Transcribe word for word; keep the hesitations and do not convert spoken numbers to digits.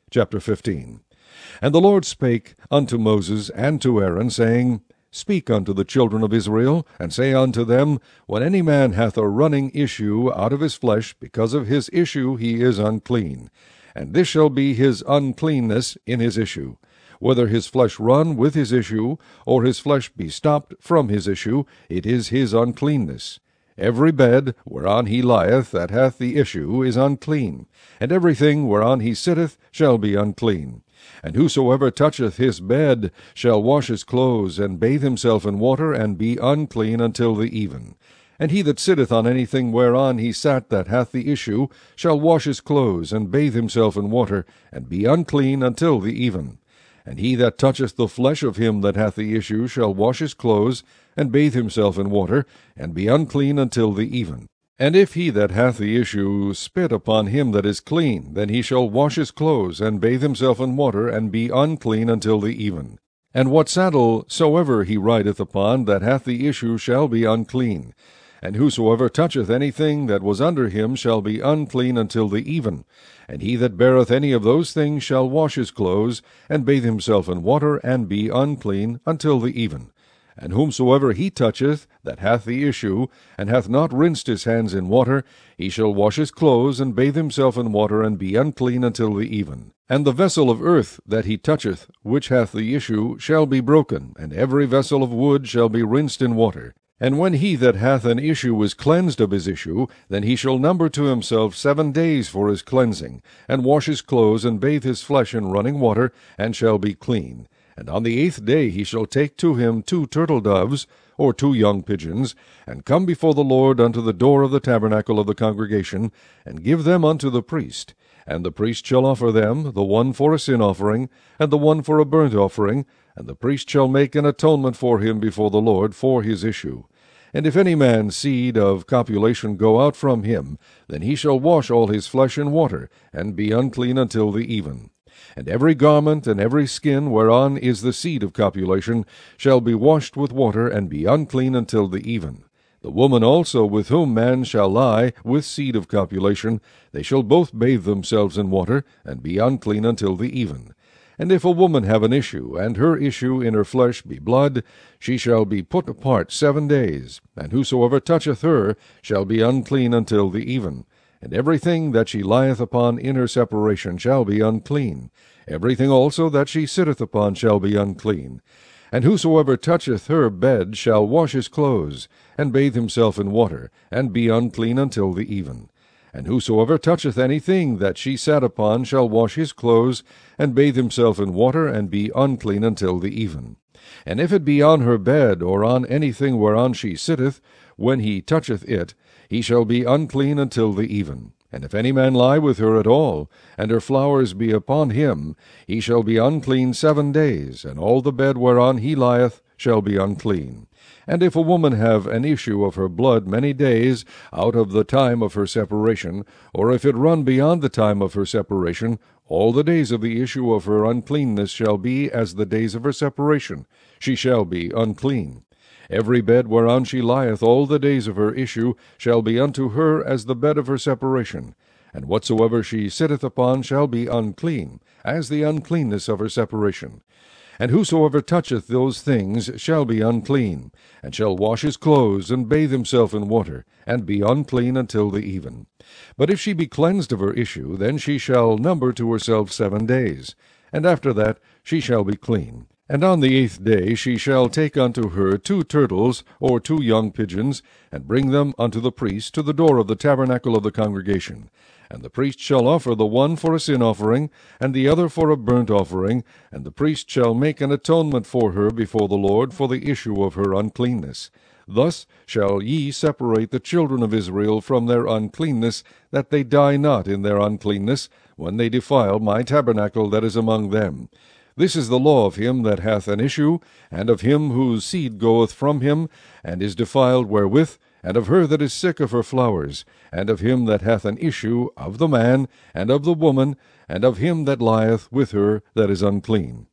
Chapter fifteen. And the Lord spake unto Moses and to Aaron, saying, Speak unto the children of Israel, and say unto them, When any man hath a running issue out of his flesh, because of his issue he is unclean. And this shall be his uncleanness in his issue. Whether his flesh run with his issue, or his flesh be stopped from his issue, it is his uncleanness. Every bed whereon he lieth that hath the issue is unclean, and everything whereon he sitteth shall be unclean. And whosoever toucheth his bed shall wash his clothes, and bathe himself in water, and be unclean until the even. And he that sitteth on anything whereon he sat that hath the issue shall wash his clothes, and bathe himself in water, and be unclean until the even. And he that toucheth the flesh of him that hath the issue shall wash his clothes, and bathe himself in water, and be unclean until the even. And if he that hath the issue spit upon him that is clean, then he shall wash his clothes, and bathe himself in water, and be unclean until the even. And what saddle soever he rideth upon that hath the issue shall be unclean. And whosoever toucheth anything that was under him shall be unclean until the even. And he that beareth any of those things shall wash his clothes, and bathe himself in water, and be unclean until the even. And whomsoever he toucheth that hath the issue, and hath not rinsed his hands in water, he shall wash his clothes, and bathe himself in water, and be unclean until the even. And the vessel of earth that he toucheth, which hath the issue, shall be broken, and every vessel of wood shall be rinsed in water. And when he that hath an issue is cleansed of his issue, then he shall number to himself seven days for his cleansing, and wash his clothes, and bathe his flesh in running water, and shall be clean. And on the eighth day he shall take to him two turtle doves, or two young pigeons, and come before the Lord unto the door of the tabernacle of the congregation, and give them unto the priest. And the priest shall offer them, the one for a sin offering, and the one for a burnt offering, and the priest shall make an atonement for him before the Lord for his issue. And if any man's seed of copulation go out from him, then he shall wash all his flesh in water, and be unclean until the even. And every garment and every skin whereon is the seed of copulation shall be washed with water, and be unclean until the even. The woman also with whom man shall lie with seed of copulation, they shall both bathe themselves in water, and be unclean until the even. And if a woman have an issue, and her issue in her flesh be blood, she shall be put apart seven days, and whosoever toucheth her shall be unclean until the even. And everything that she lieth upon in her separation shall be unclean. Everything also that she sitteth upon shall be unclean. And whosoever toucheth her bed shall wash his clothes, and bathe himself in water, and be unclean until the even. And whosoever toucheth anything that she sat upon shall wash his clothes, and bathe himself in water, and be unclean until the even. And if it be on her bed, or on anything whereon she sitteth, when he toucheth it, he shall be unclean until the even. And if any man lie with her at all, and her flowers be upon him, he shall be unclean seven days, and all the bed whereon he lieth shall be unclean. And if a woman have an issue of her blood many days out of the time of her separation, or if it run beyond the time of her separation, all the days of the issue of her uncleanness shall be as the days of her separation. She shall be unclean. Every bed whereon she lieth all the days of her issue shall be unto her as the bed of her separation. And whatsoever she sitteth upon shall be unclean, as the uncleanness of her separation. And whosoever toucheth those things shall be unclean, and shall wash his clothes, and bathe himself in water, and be unclean until the even. But if she be cleansed of her issue, then she shall number to herself seven days, and after that she shall be clean. And on the eighth day she shall take unto her two turtles, or two young pigeons, and bring them unto the priest to the door of the tabernacle of the congregation. And the priest shall offer the one for a sin offering, and the other for a burnt offering, and the priest shall make an atonement for her before the Lord for the issue of her uncleanness. Thus shall ye separate the children of Israel from their uncleanness, that they die not in their uncleanness, when they defile my tabernacle that is among them. This is the law of him that hath an issue, and of him whose seed goeth from him, and is defiled wherewith, and of her that is sick of her flowers, and of him that hath an issue, of the man, and of the woman, and of him that lieth with her that is unclean.